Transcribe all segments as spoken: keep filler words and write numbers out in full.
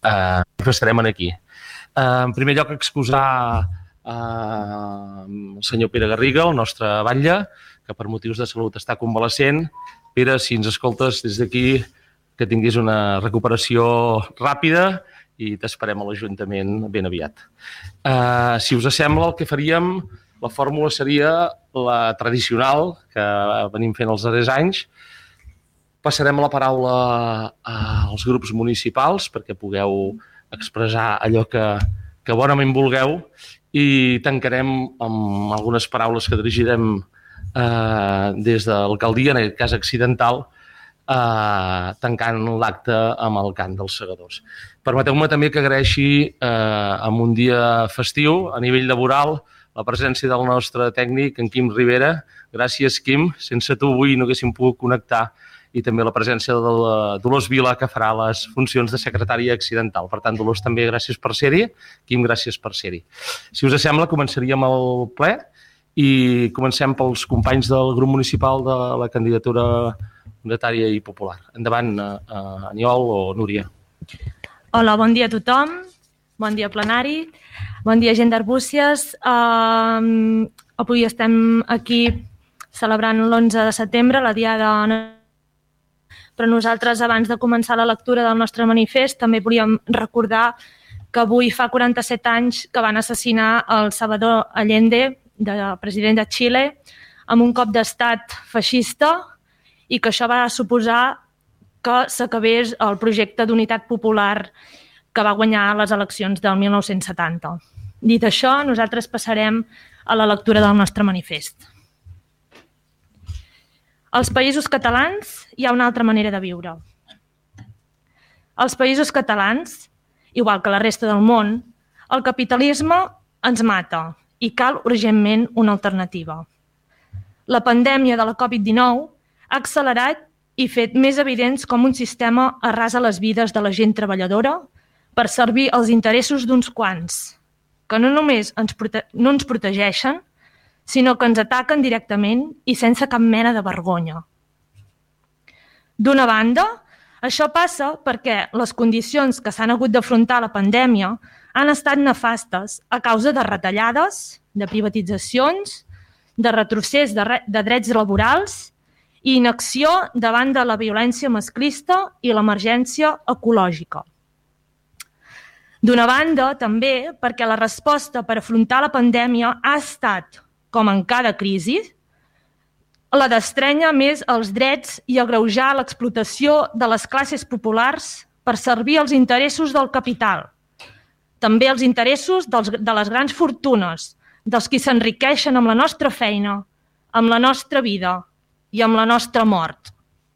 eh, estarem aquí. Eh, en primer lloc, excusar eh, el senyor Pere Garriga, el nostre batlle, que per motius de salut està convalescent. Pere, si ens escoltes des d'aquí, que tinguis una recuperació ràpida i t'esperem a l'Ajuntament ben aviat. Uh, si us sembla, el que faríem, la fórmula seria la tradicional que venim fent els darrers anys. Passarem la paraula als grups municipals perquè pugueu expressar allò que, que bonament vulgueu i tancarem amb algunes paraules que dirigirem uh, des de l'alcaldia, en aquest cas accidental, Uh, tancant l'acte amb el cant dels segadors. Permeteu-me també que agraeixi uh, en un dia festiu, a nivell laboral, la presència del nostre tècnic, en Quim Rivera. Gràcies, Quim. Sense tu avui no haguéssim pogut connectar. I també la presència de la Dolors Vila, que farà les funcions de secretària accidental. Per tant, Dolors, també gràcies per ser-hi. Quim, gràcies per ser-hi. Si us sembla, començaríem el ple i comencem pels companys del grup municipal de la candidatura unitària i popular. Endavant, uh, Aniol o Núria. Hola, bon dia a tothom. Bon dia, plenari. Bon dia, gent d'Arbúcies. Uh, avui estem aquí celebrant l'onze de setembre, la diada. Però nosaltres, abans de començar la lectura del nostre manifest, també volíem recordar que avui fa quaranta-set anys que van assassinar el Salvador Allende, de president de Xile, amb un cop d'estat feixista, i que això va suposar que s'acabés el projecte d'unitat popular que va guanyar les eleccions del mil nou-cents setanta. Dit això, nosaltres passarem a la lectura del nostre manifest. Als països catalans hi ha una altra manera de viure. Als països catalans, igual que la resta del món, el capitalisme ens mata i cal urgentment una alternativa. La pandèmia de la covid dinou ha accelerat i fet més evidents com un sistema arrasa les vides de la gent treballadora per servir als interessos d'uns quants, que no només ens prote- no ens protegeixen, sinó que ens ataquen directament i sense cap mena de vergonya. D'una banda, això passa perquè les condicions que s'han hagut d'afrontar la pandèmia han estat nefastes a causa de retallades, de privatitzacions, de retrocés de, re- de drets laborals i inacció davant de la violència masclista i l'emergència ecològica. D'una banda, també, perquè la resposta per afrontar la pandèmia ha estat, com en cada crisi, la d'estrènyer més els drets i agreujar l'explotació de les classes populars per servir els interessos del capital, també els interessos dels, de les grans fortunes, dels qui s'enriqueixen amb la nostra feina, amb la nostra vida i amb la nostra mort.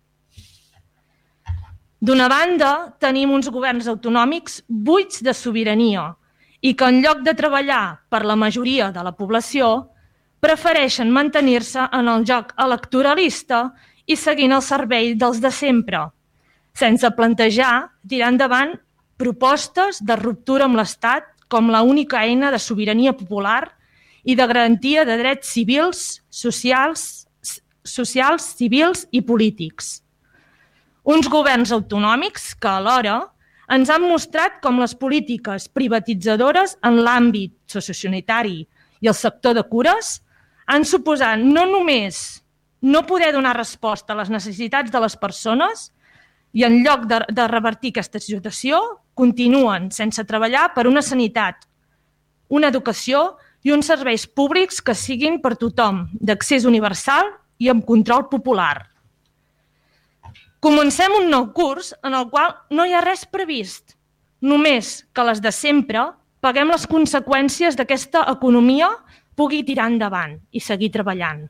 D'una banda, tenim uns governs autonòmics buits de sobirania i que en lloc de treballar per la majoria de la població prefereixen mantenir-se en el joc electoralista i seguint el servei dels de sempre, sense plantejar tirar endavant propostes de ruptura amb l'Estat com l'única eina de sobirania popular i de garantia de drets civils, socials, socials, civils i polítics. Uns governs autonòmics que alhora ens han mostrat com les polítiques privatitzadores en l'àmbit sociosanitari i el sector de cures han suposat no només no poder donar resposta a les necessitats de les persones i en lloc de, de revertir aquesta situació continuen sense treballar per una sanitat, una educació i uns serveis públics que siguin per tothom d'accés universal i amb control popular. Comencem un nou curs en el qual no hi ha res previst, només que les de sempre paguem les conseqüències d'aquesta economia pugui tirar endavant i seguir treballant.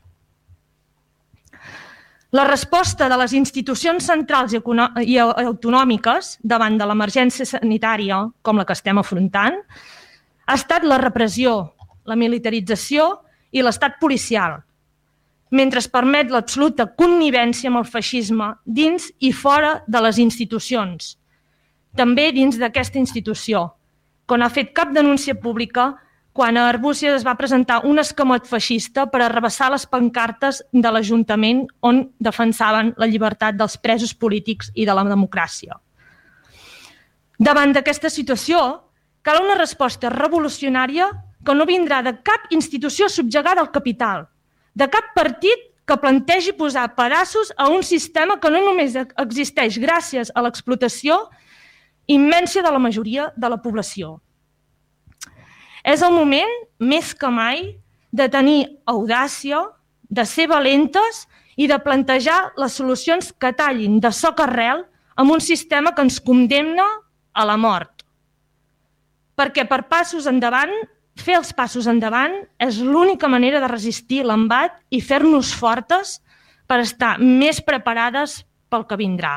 La resposta de les institucions centrals i autonòmiques davant de l'emergència sanitària, com la que estem afrontant, ha estat la repressió, la militarització i l'estat policial, mentre es permet l'absoluta connivència amb el feixisme dins i fora de les institucions, també dins d'aquesta institució, quan ha fet cap denúncia pública quan a Arbúcies es va presentar un escamot feixista per arrabassar les pancartes de l'Ajuntament on defensaven la llibertat dels presos polítics i de la democràcia. Davant d'aquesta situació, cal una resposta revolucionària que no vindrà de cap institució subjugada al capital, de cap partit que plantegi posar pedaços a un sistema que no només existeix gràcies a l'explotació immensa de la majoria de la població. És el moment, més que mai, de tenir audàcia, de ser valentes i de plantejar les solucions que tallin de soca arrel amb un sistema que ens condemna a la mort. Perquè per passos endavant, fer els passos endavant és l'única manera de resistir l'embat i fer-nos fortes per estar més preparades pel que vindrà.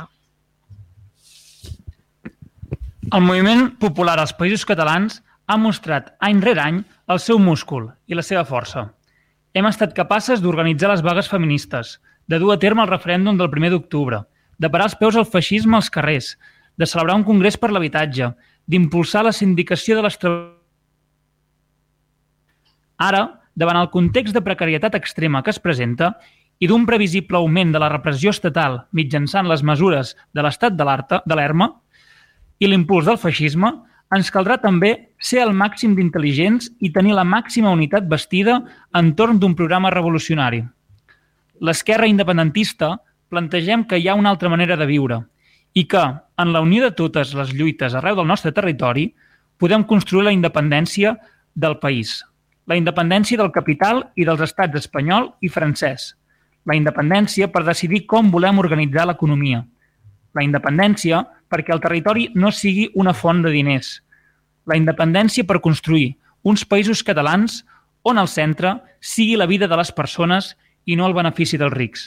El moviment popular als Països Catalans ha mostrat any rere any el seu múscul i la seva força. Hem estat capaces d'organitzar les vagues feministes, de dur a terme el referèndum del primer d'octubre, de parar els peus al feixisme als carrers, de celebrar un congrés per l'habitatge, d'impulsar la sindicació de les treballadores. Ara, davant el context de precarietat extrema que es presenta i d'un previsible augment de la repressió estatal mitjançant les mesures de l'estat d'alerta i l'impuls del feixisme, ens caldrà també ser el màxim d'intel·ligents i tenir la màxima unitat bastida entorn d'un programa revolucionari. L'esquerra independentista plantegem que hi ha una altra manera de viure i que, en la unió de totes les lluites arreu del nostre territori, podem construir la independència del país, la independència del capital i dels estats espanyol i francès, la independència per decidir com volem organitzar l'economia, la independència perquè el territori no sigui una font de diners, la independència per construir uns països catalans on el centre sigui la vida de les persones i no el benefici dels rics.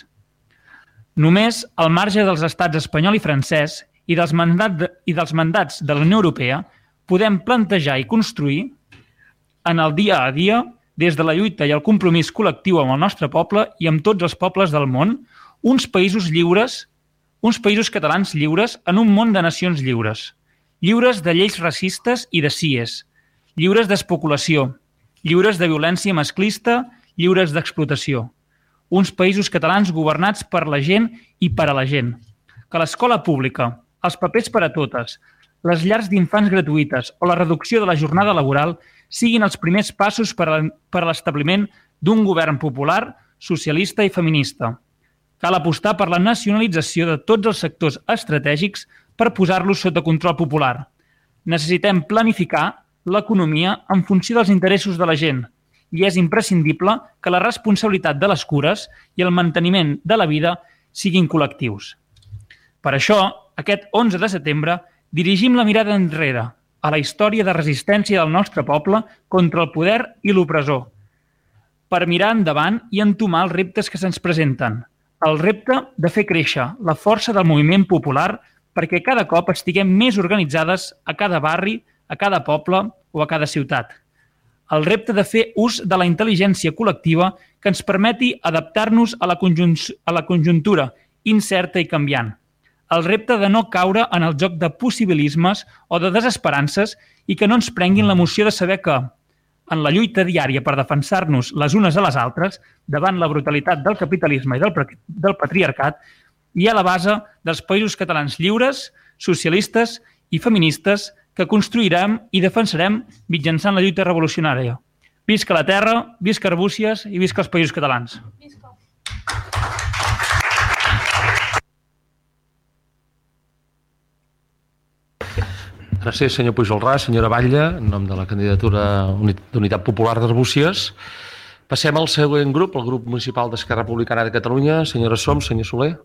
Només al marge dels estats espanyol i francès i dels, mandat de, i dels mandats de la Unió Europea podem plantejar i construir en el dia a dia, des de la lluita i el compromís col·lectiu amb el nostre poble i amb tots els pobles del món, uns països lliures, uns països catalans lliures en un món de nacions lliures, lliures de lleis racistes i de C I E S, lliures d'especulació, lliures de violència masclista, lliures d'explotació. Uns països catalans governats per la gent i per a la gent. Que l'escola pública, els papers per a totes, les llars d'infants gratuïtes o la reducció de la jornada laboral siguin els primers passos per a l'establiment d'un govern popular, socialista i feminista. Cal apostar per la nacionalització de tots els sectors estratègics per posar-los sota control popular. Necessitem planificar l'economia en funció dels interessos de la gent i és imprescindible que la responsabilitat de les cures i el manteniment de la vida siguin col·lectius. Per això, aquest onze de setembre, dirigim la mirada enrere a la història de resistència del nostre poble contra el poder i l'opressor, per mirar endavant i entomar els reptes que se'ns presenten. El repte de fer créixer la força del moviment popular perquè cada cop estiguem més organitzades a cada barri, a cada poble o a cada ciutat. El repte de fer ús de la intel·ligència col·lectiva que ens permeti adaptar-nos a la a la conjuntura incerta i canviant. El repte de no caure en el joc de possibilismes o de desesperances i que no ens prenguin l'emoció de saber que, en la lluita diària per defensar-nos les unes a les altres davant la brutalitat del capitalisme i del, del patriarcat, hi ha la base dels països catalans lliures, socialistes i feministes que construirem i defensarem mitjançant la lluita revolucionària. Visca la terra, visca Arbúcies i visca els països catalans. Visca. Gràcies, senyor Pujolrà. Senyora Batlle, en nom de la candidatura d'Unitat Popular d'Arbúcies. Passem al següent grup, el grup municipal d'Esquerra Republicana de Catalunya. Senyora Som, senyor Soler.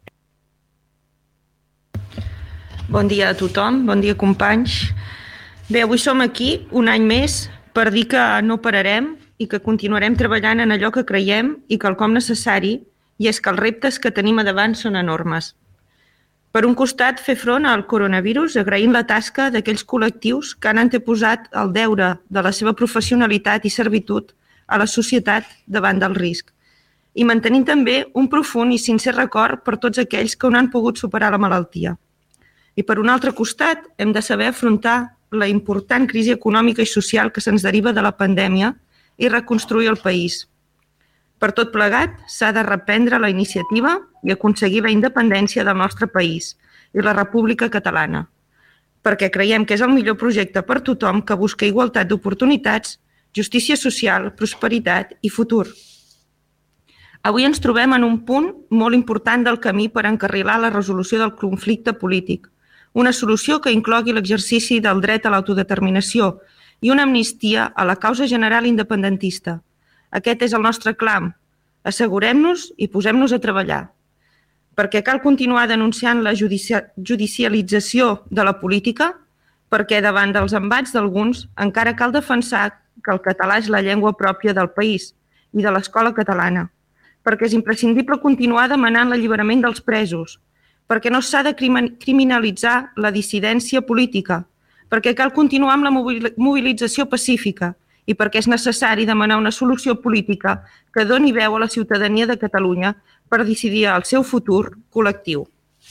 Bon dia a tothom, bon dia companys. Bé, avui som aquí un any més per dir que no pararem i que continuarem treballant en allò que creiem i quelcom necessari, i és que els reptes que tenim a davant són enormes. Per un costat, fer front al coronavirus agraint la tasca d'aquells col·lectius que han anteposat el deure de la seva professionalitat i servitud a la societat davant del risc, i mantenint també un profund i sincer record per tots aquells que no han pogut superar la malaltia. I per un altre costat, hem de saber afrontar la important crisi econòmica i social que se'ns deriva de la pandèmia i reconstruir el país. Per tot plegat, s'ha de reprendre la iniciativa i aconseguir la independència del nostre país i la República Catalana. perquè creiem que és el millor projecte per tothom que busca igualtat d'oportunitats, justícia social, prosperitat i futur. Avui ens trobem en un punt molt important del camí per encarrilar la resolució del conflicte polític, una solució que inclogui l'exercici del dret a l'autodeterminació i una amnistia a la causa general independentista. Aquest és el nostre clam. Assegurem-nos i posem-nos a treballar. Perquè cal continuar denunciant la judicialització de la política, perquè davant dels embats d'alguns encara cal defensar que el català és la llengua pròpia del país i de l'escola catalana, perquè és imprescindible continuar demanant l'alliberament dels presos, perquè no s'ha de criminalitzar la dissidència política, perquè cal continuar amb la mobilització pacífica i perquè és necessari demanar una solució política que doni veu a la ciutadania de Catalunya per decidir el seu futur col·lectiu.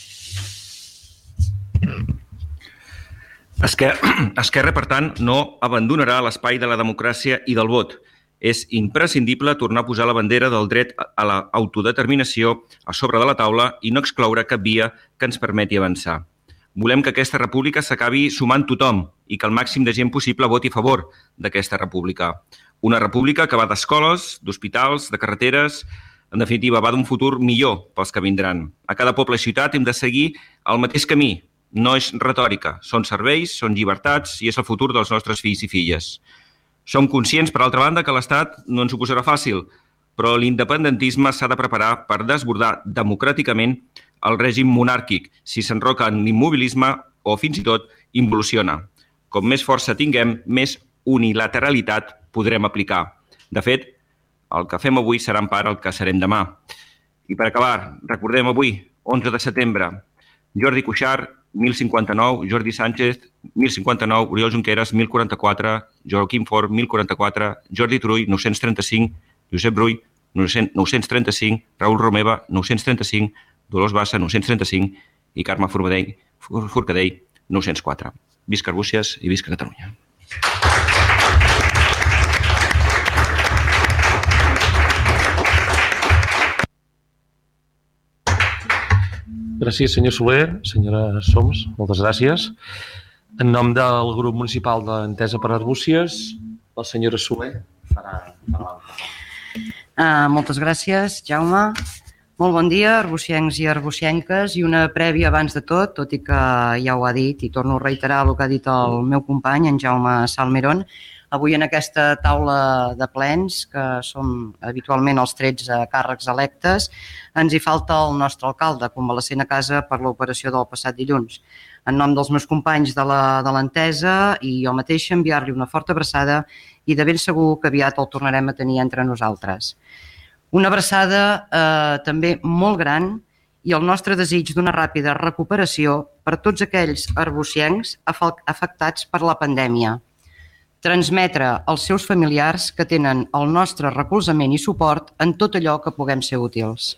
Esquerra, per tant, no abandonarà l'espai de la democràcia i del vot. És imprescindible tornar a posar la bandera del dret a l'autodeterminació a sobre de la taula i no excloure cap via que ens permeti avançar. Volem que aquesta república s'acabi sumant tothom i que el màxim de gent possible voti a favor d'aquesta república. Una república que va d'escoles, d'hospitals, de carreteres, en definitiva, va d'un futur millor pels que vindran. A cada poble i ciutat hem de seguir el mateix camí. No és retòrica, són serveis, són llibertats i és el futur dels nostres fills i filles. Som conscients, per altra banda, que l'Estat no ens ho posarà fàcil, però l'independentisme s'ha de preparar per desbordar democràticament el règim monàrquic, si s'enroca en l'immobilisme o, fins i tot, involuciona. Com més força tinguem, més unilateralitat podrem aplicar. De fet, el que fem avui serà en part el que serem demà. I per acabar, recordem avui, onze de setembre, Jordi Cuixart, mil cinquanta-nou, Jordi Sánchez, mil cinquanta-nou, Oriol Junqueras, mil quaranta-quatre, Joaquim Forn, mil quaranta-quatre, Jordi Turull, nou-cents trenta-cinc, Josep Brull, nou-cents trenta-cinc, Raül Romeva, nou-cents trenta-cinc, Dolors Bassa, nou-cents trenta-cinc i Carme Forcadell, nou-cents quatre. Visca Arbúcies i visca Catalunya. Gràcies, senyor Soler. Senyora Soms, moltes gràcies. En nom del grup municipal d'Entesa per Arbúcies, la senyora Soler farà l'altra. Uh, moltes gràcies, Jaume. Molt bon dia, arbuciencs i arbucienques, i una prèvia abans de tot, tot i que ja ho ha dit, i torno a reiterar el que ha dit el meu company, en Jaume Salmerón. Avui en aquesta taula de plens, que som habitualment els tretze càrrecs electes, ens hi falta el nostre alcalde, convalescent a casa per l'operació del passat dilluns. En nom dels meus companys de l'Entesa i jo mateixa enviar-li una forta abraçada i de ben segur que aviat el tornarem a tenir entre nosaltres. Una abraçada eh, també molt gran i el nostre desig d'una ràpida recuperació per tots aquells arbuciencs afectats per la pandèmia. Transmetre als seus familiars que tenen el nostre recolzament i suport en tot allò que puguem ser útils.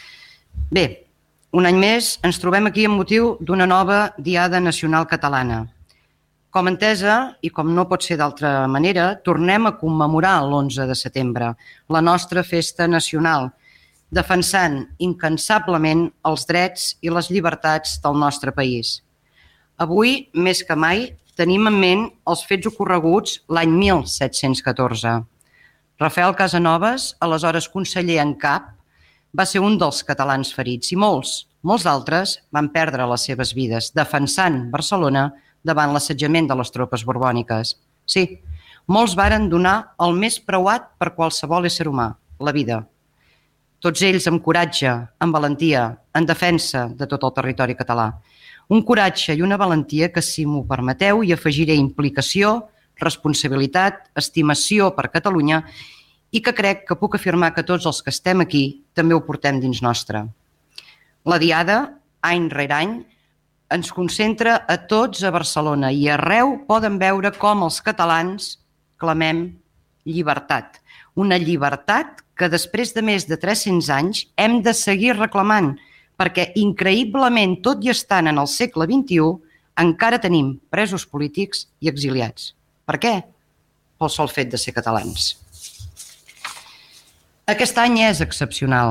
Bé, un any més ens trobem aquí amb motiu d'una nova Diada Nacional Catalana. Com Entesa, i com no pot ser d'altra manera, tornem a commemorar l'onze de setembre, la nostra festa nacional, defensant incansablement els drets i les llibertats del nostre país. Avui, més que mai, tenim en ment els fets ocorreguts l'any mil set-cents catorze. Rafael Casanovas, aleshores conseller en cap, va ser un dels catalans ferits i molts, molts altres van perdre les seves vides defensant Barcelona davant l'assetjament de les tropes borbòniques. Sí, molts varen donar el més preuat per qualsevol ésser humà, la vida. Tots ells amb coratge, amb valentia, en defensa de tot el territori català. Un coratge i una valentia que, si m'ho permeteu, hi afegiré implicació, responsabilitat, estimació per Catalunya i que crec que puc afirmar que tots els que estem aquí també ho portem dins nostre. La Diada, any rere any, ens concentra a tots a Barcelona i arreu poden veure com els catalans clamem llibertat. Una llibertat que després de més de tres-cents anys hem de seguir reclamant, perquè increïblement, tot i estant en el segle vint-i-u, encara tenim presos polítics i exiliats. Per què? Pel sol fet de ser catalans. Aquest any és excepcional.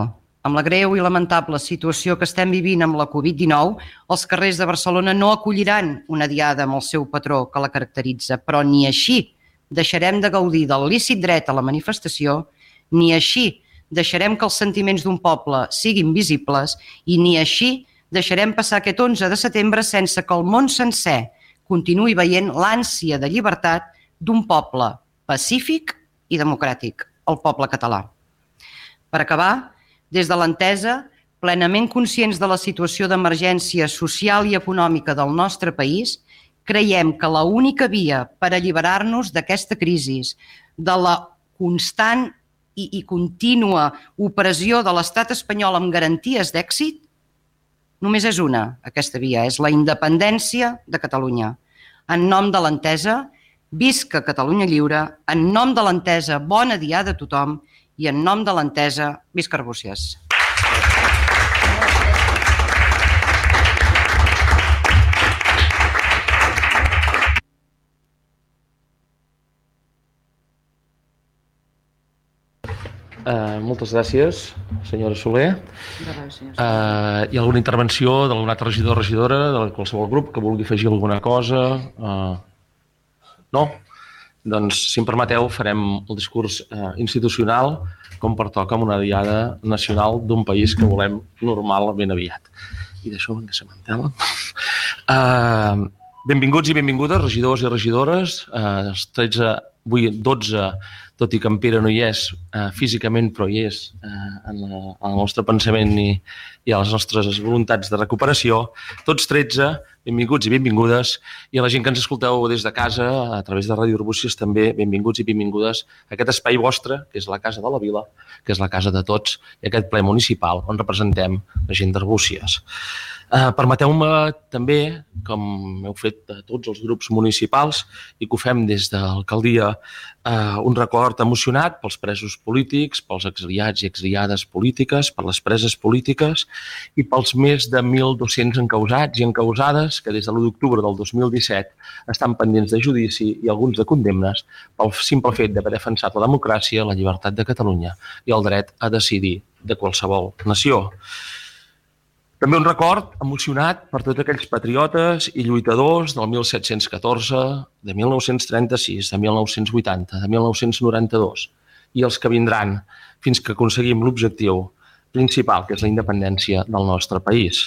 amb la greu i lamentable situació que estem vivint amb la Covid dinou, els carrers de Barcelona no acolliran una diada amb el seu patró que la caracteritza, però ni així deixarem de gaudir del lícit dret a la manifestació, ni així deixarem que els sentiments d'un poble siguin visibles i ni així deixarem passar aquest onze de setembre sense que el món sencer continuï veient l'ànsia de llibertat d'un poble pacífic i democràtic, el poble català. Per acabar, des de l'Entesa, plenament conscients de la situació d'emergència social i econòmica del nostre país, creiem que l'única via per alliberar-nos d'aquesta crisi, de la constant i, i contínua opressió de l'estat espanyol amb garanties d'èxit, només és una, aquesta via, és la independència de Catalunya. En nom de l'Entesa, visca Catalunya lliure, en nom de l'Entesa, bona diada a tothom i en nom de l'Entesa, visca Arbúcies. Uh, moltes gràcies, senyora Soler. Uh, hi ha alguna intervenció d'algun altre regidor o regidora de qualsevol grup que vulgui afegir alguna cosa? Uh, no? Doncs, si em permeteu, farem el discurs uh, institucional com pertoca amb una diada nacional d'un país que volem normal ben aviat. I d'això en què se m'entela? Uh, benvinguts i benvingudes, regidors i regidores. Uh, els tretze, avui dotze, tot i que en Pere no hi és eh, físicament, però hi és eh, en, la, en el nostre pensament i, i a les nostres voluntats de recuperació. Tots tretze, benvinguts i benvingudes, i a la gent que ens escolteu des de casa, a través de Ràdio Arbúcies, també benvinguts i benvingudes a aquest espai vostre, que és la Casa de la Vila, que és la casa de tots, i aquest ple municipal on representem la gent d'Arbúcies. Uh, permeteu-me també, com heu fet a tots els grups municipals i que ho fem des de l'alcaldia, uh, un record emocionat pels presos polítics, pels exiliats i exiliades polítiques, per les preses polítiques i pels més de mil dos-cents encausats i encausades que des de l'u d'octubre del dos mil disset estan pendents de judici i alguns de condemnes pel simple fet d'haver defensat la democràcia, la llibertat de Catalunya i el dret a decidir de qualsevol nació. També un record emocionat per tots aquells patriotes i lluitadors del mil set-cents catorze, de mil nou-cents trenta-sis, de mil nou-cents vuitanta, de mil nou-cents noranta-dos i els que vindran fins que aconseguim l'objectiu principal, que és la independència del nostre país.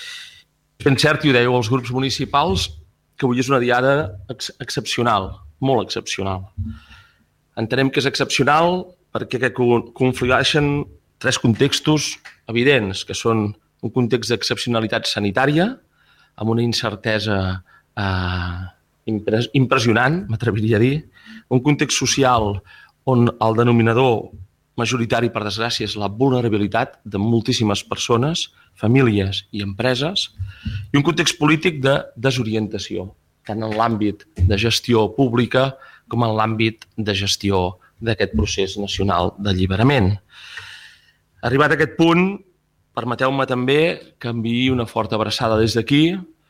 Ben cert, i ho dèieu els grups municipals, que avui és una diada ex excepcional, molt excepcional. Entenem que és excepcional perquè conflueixen tres contextos evidents, que són un context d'excepcionalitat sanitària, amb una incertesa eh, impressionant, m'atreviria a dir, un context social on el denominador majoritari, per desgràcia, és la vulnerabilitat de moltíssimes persones, famílies i empreses, i un context polític de desorientació, tant en l'àmbit de gestió pública com en l'àmbit de gestió d'aquest procés nacional d'alliberament. Arribat a aquest punt, permeteu-me també que enviï una forta abraçada des d'aquí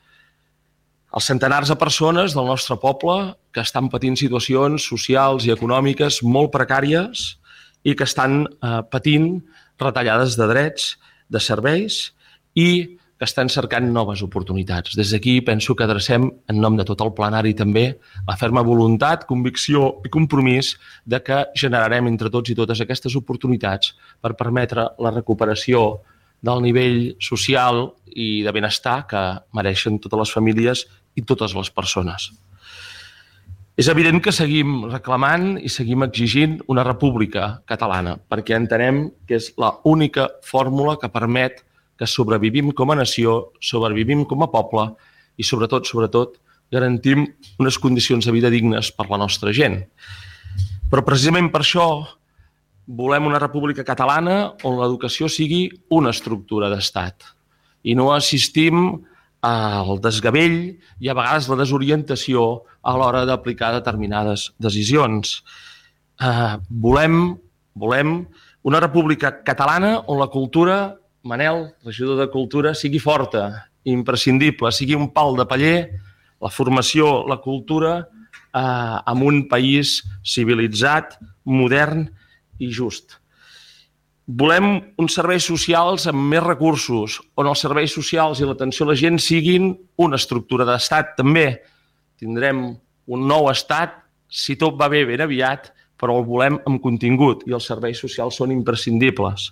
als centenars de persones del nostre poble que estan patint situacions socials i econòmiques molt precàries i que estan eh, patint retallades de drets, de serveis i que estan cercant noves oportunitats. Des d'aquí penso que adrecem, en nom de tot el plenari també, la ferma voluntat, convicció i compromís de que generarem entre tots i totes aquestes oportunitats per permetre la recuperació del nivell social i de benestar que mereixen totes les famílies i totes les persones. És evident que seguim reclamant i seguim exigint una república catalana, perquè entenem que és l'única fórmula que permet que sobrevivim com a nació, sobrevivim com a poble i, sobretot, sobretot, garantim unes condicions de vida dignes per la nostra gent. Però precisament per això volem una república catalana on l'educació sigui una estructura d'estat i no assistim al desgavell i a vegades la desorientació a l'hora d'aplicar determinades decisions. Eh, volem, volem una república catalana on la cultura, Manel, regidor de Cultura, sigui forta, imprescindible, sigui un pal de paller, la formació, la cultura, eh, en un país civilitzat, modern i just. Volem uns serveis socials amb més recursos, on els serveis socials i l'atenció a la gent siguin una estructura d'estat també. Tindrem un nou estat, si tot va bé, ben aviat, però el volem amb contingut i els serveis socials són imprescindibles.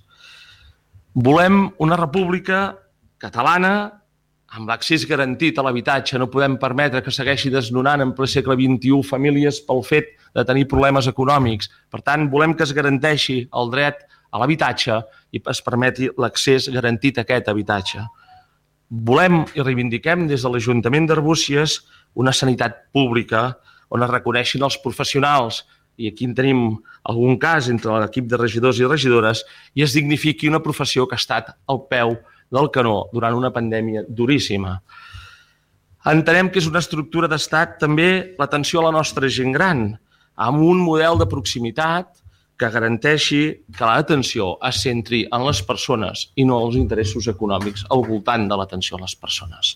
Volem una república catalana amb l'accés garantit a l'habitatge. No podem permetre que segueixi desnonant en ple segle vint-i-u famílies pel fet de tenir problemes econòmics. Per tant, volem que es garanteixi el dret a l'habitatge i es permeti l'accés garantit a aquest habitatge. Volem i reivindiquem des de l'Ajuntament d'Arbúcies una sanitat pública on es reconeixin els professionals, i aquí en tenim algun cas entre l'equip de regidors i regidores, i es dignifiqui una professió que ha estat al peu del canó durant una pandèmia duríssima. Entenem que és una estructura d'estat també l'atenció a la nostra gent gran, amb un model de proximitat que garanteixi que l'atenció es centri en les persones i no els interessos econòmics al voltant de l'atenció a les persones.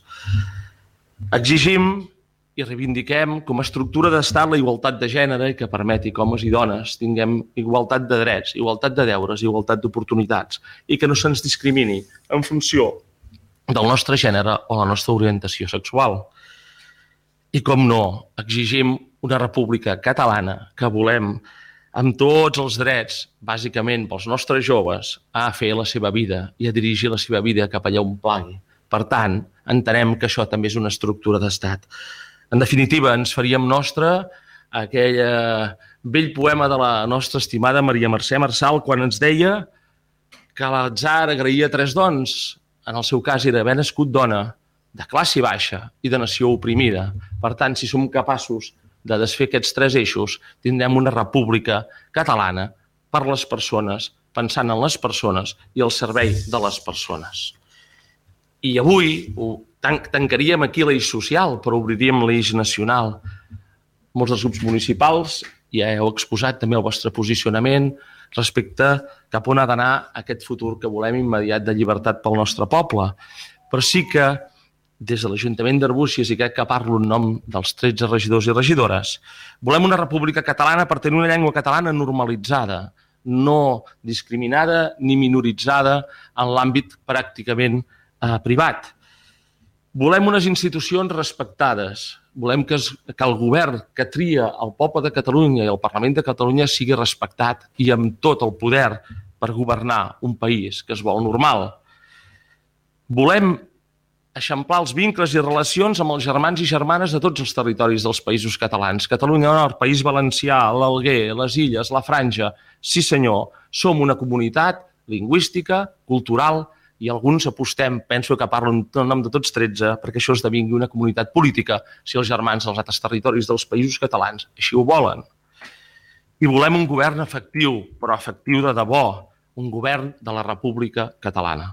Exigim i reivindiquem com a estructura d'estat la igualtat de gènere i que permeti que homes i dones tinguem igualtat de drets, igualtat de deures, igualtat d'oportunitats i que no se'ns discrimini en funció del nostre gènere o la nostra orientació sexual. I com no, exigim una república catalana que volem amb tots els drets, bàsicament pels nostres joves, a fer la seva vida i a dirigir la seva vida cap allà on plagui. Per tant, entenem que això també és una estructura d'estat. En definitiva, ens faríem nostre aquell vell poema de la nostra estimada Maria Mercè Marçal quan ens deia que l'atzar agraïa tres dons. En el seu cas era haver nascut dona, de classe baixa i de nació oprimida. Per tant, si som capaços de desfer aquests tres eixos, tindrem una república catalana per les persones, pensant en les persones i al servei de les persones. I avui tancaríem aquí l'eix social, però obriríem l'eix nacional. Molts dels grups municipals ja heu exposat també el vostre posicionament respecte cap on ha d'anar aquest futur que volem immediat de llibertat pel nostre poble. Però sí que des de l'Ajuntament d'Arbúcies, i crec que parlo en nom dels tretze regidors i regidores, volem una república catalana per tenir una llengua catalana normalitzada, no discriminada ni minoritzada en l'àmbit pràcticament eh, privat. Volem unes institucions respectades, volem que, es, que el govern que tria el poble de Catalunya i el Parlament de Catalunya sigui respectat i amb tot el poder per governar un país que es vol normal. Volem eixamplar els vincles i relacions amb els germans i germanes de tots els territoris dels països catalans. Catalunya Nord, País Valencià, l'Alguer, les Illes, la Franja. Sí senyor, som una comunitat lingüística, cultural, i alguns apostem, penso que parlo en nom de tots tretze, perquè això esdevingui una comunitat política si els germans dels altres territoris dels països catalans així ho volen. I volem un govern efectiu, però efectiu de debò, un govern de la República Catalana.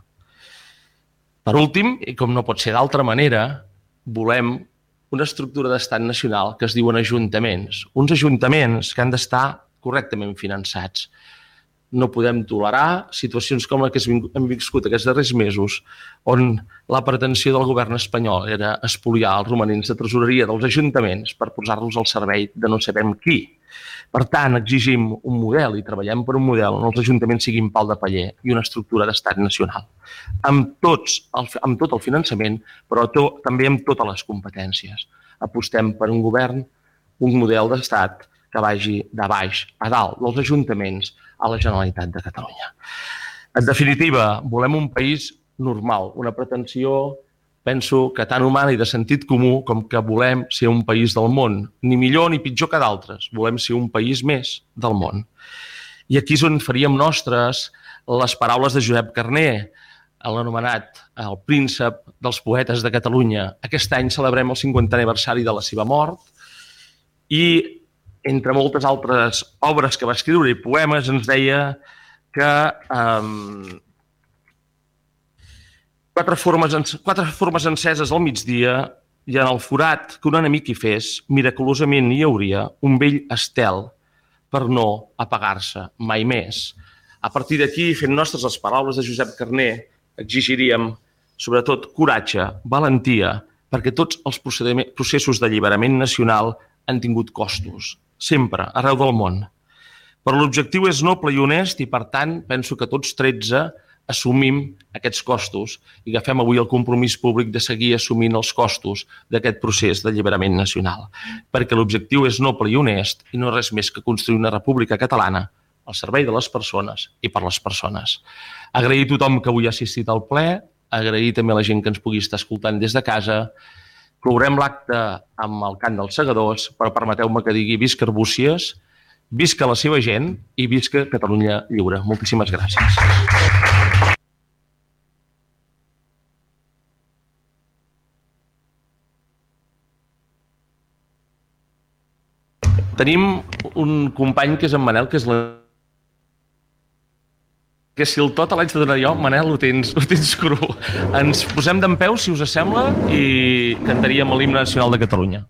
Per últim, i com no pot ser d'altra manera, volem una estructura d'estat nacional que es diuen ajuntaments. Uns ajuntaments que han d'estar correctament finançats. No podem tolerar situacions com la que hem viscut aquests darrers mesos, on la pretensió del govern espanyol era espoliar els romanents de tresoreria dels ajuntaments per posar-los al servei de no sabem qui. Per tant, exigim un model i treballem per un model on els ajuntaments siguin pal de paller i una estructura d'estat nacional, amb, tots, amb tot el finançament, però to, també amb totes les competències. Apostem per un govern, un model d'estat que vagi de baix a dalt dels ajuntaments a la Generalitat de Catalunya. En definitiva, volem un país normal, una pretensió, penso que tan humana i de sentit comú com que volem ser un país del món, ni millor ni pitjor que d'altres, volem ser un país més del món. I aquí és on faríem nostres les paraules de Josep Carner, l'anomenat el príncep dels poetes de Catalunya. Aquest any celebrem el cinquantè aniversari de la seva mort i entre moltes altres obres que va escriure i poemes, ens deia que eh, quatre, formes, quatre formes enceses al migdia i en el forat que un enemic hi fes, miraculosament hi hauria un vell estel per no apagar-se mai més. A partir d'aquí, fent nostres les paraules de Josep Carner, exigiríem, sobretot, coratge, valentia, perquè tots els processos d'alliberament nacional han tingut costos, sempre, arreu del món. Però l'objectiu és noble i honest i, per tant, penso que tots tretze assumim aquests costos i agafem avui el compromís públic de seguir assumint els costos d'aquest procés d'alliberament nacional. Perquè l'objectiu és noble i honest i no res més que construir una república catalana al servei de les persones i per les persones. Agrair a tothom que avui ha assistit al ple, agrair també a la gent que ens pugui estar escoltant des de casa. Clourem l'acte amb el cant dels segadors, però permeteu-me que digui visca Arbúcies, visca la seva gent i visca Catalunya lliure. Moltíssimes gràcies. Tenim un company que és en Manel, que és la... que si el to te l'haig de donar jo, Manel, ho tens, ho tens cru. Ens posem dempeus, si us sembla, i cantaríem l'himne nacional de Catalunya.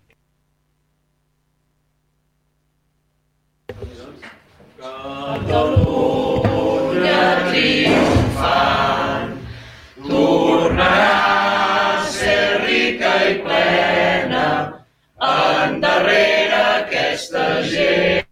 Catalunya triomfant tornarà a ser rica i plena endarrere aquesta gent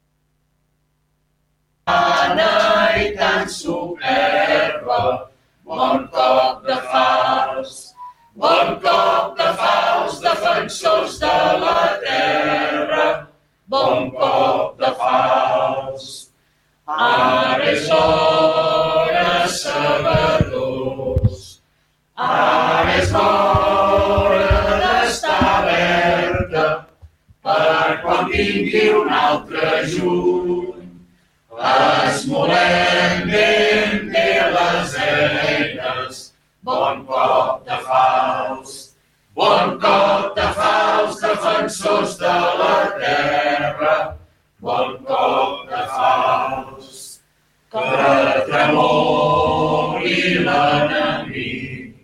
i tan superba. Bon cop de fals, bon cop de fals, defensors de la terra, bon cop de fals. Ara és hora, segadors, ara és hora d'estar alerta per quan vingui un altre juny. Esmolem ben bé les eines, bon cop de fals, bon cop de fals, defensors de la terra, bon cop de fals. Que tremoli l'enemic,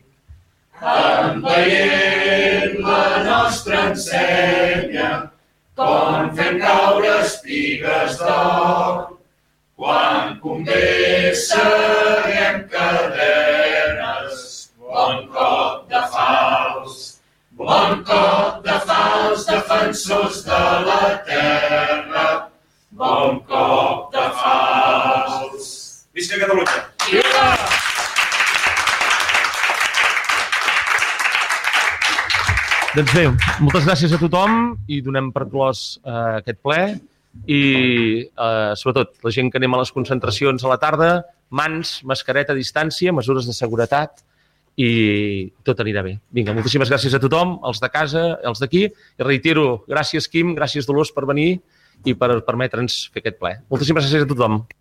enveient la nostra ensenya, com fem caure espigues d'or. Quan convé seguem cadenes, bon cop de fals, bon cop de fals, defensors de la terra, bon cop de fals. Visca Catalunya! Viva! Doncs bé, moltes gràcies a tothom i donem per clos eh, aquest ple. I eh, sobretot la gent que anem a les concentracions a la tarda, mans, mascareta a distància, mesures de seguretat i tot anirà bé. Vinga, moltíssimes gràcies a tothom, els de casa, els d'aquí, i reitero, gràcies Quim, gràcies Dolors per venir i per permetre'ns fer aquest ple. Moltíssimes gràcies a tothom.